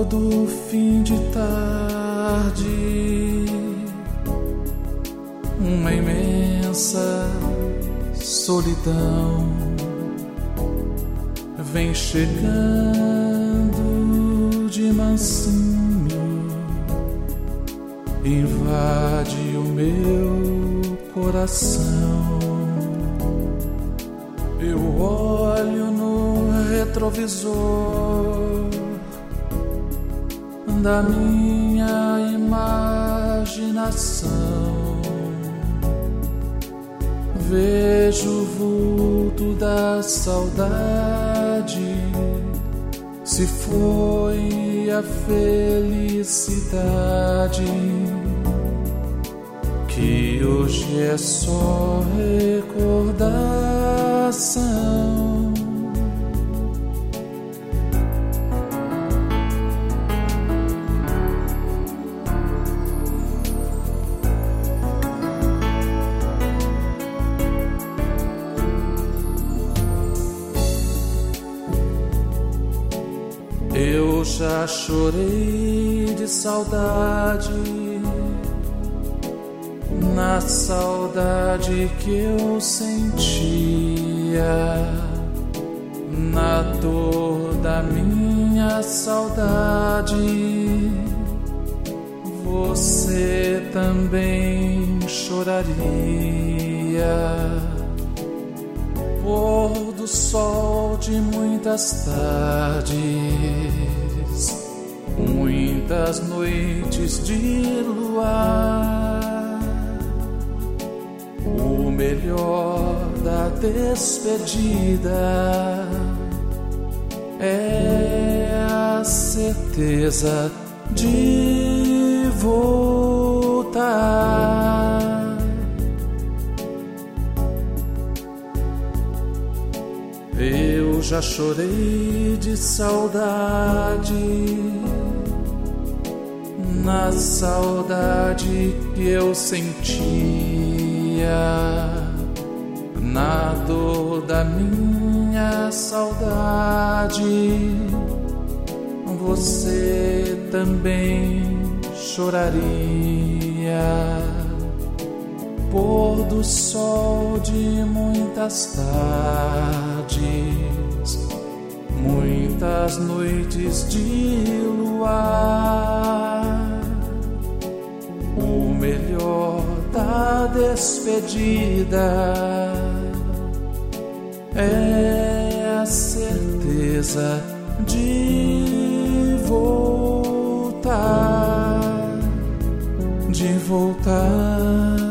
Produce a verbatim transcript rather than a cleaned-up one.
todo fim de tarde, uma imensa solidão vem chegando de mansinho, invade o meu coração. Eu olho no retrovisor da minha imaginação, vejo o vulto da saudade, se foi a felicidade que hoje é só recordação. Eu já chorei de saudade, na saudade que eu sentia, na dor da minha saudade, você também choraria. Pôr do sol de muitas tardes, muitas noites de luar, o melhor da despedida é a certeza de voltar. Eu já chorei de saudade, na saudade que eu sentia, na dor da minha saudade, você também choraria. Pôr do sol de muitas tardes, muitas noites de luar, o melhor da despedida é a certeza de voltar, de voltar.